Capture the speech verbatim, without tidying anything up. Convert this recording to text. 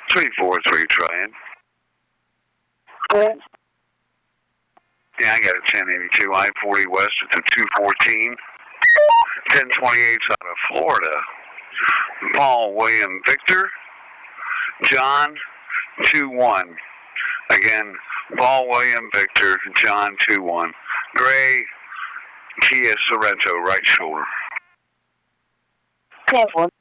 three four three, trying. Good. Yeah, I got a ten eighty-two I forty west at the two fourteen. ten twenty-eight's out of Florida. Paul William Victor. John two one. Again, Paul William Victor, John two one. Gray, Kia Sorrento, right shoulder. ten four.